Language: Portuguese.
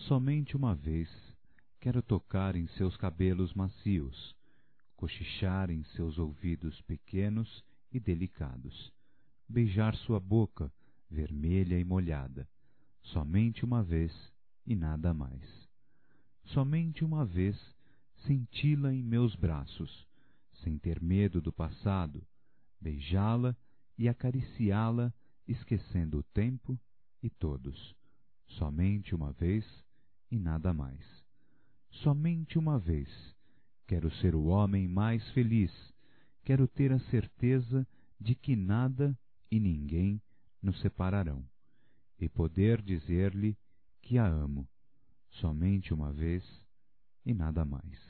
Somente uma vez quero tocar em seus cabelos macios, cochichar em seus ouvidos pequenos e delicados, beijar sua boca vermelha e molhada, somente uma vez e nada mais. Somente uma vez senti-la em meus braços, sem ter medo do passado, beijá-la e acariciá-la, esquecendo o tempo e todos. Somente uma vez e nada mais. Somente uma vez quero ser o homem mais feliz, quero ter a certeza de que nada e ninguém nos separarão, e poder dizer-lhe que a amo, somente uma vez e nada mais.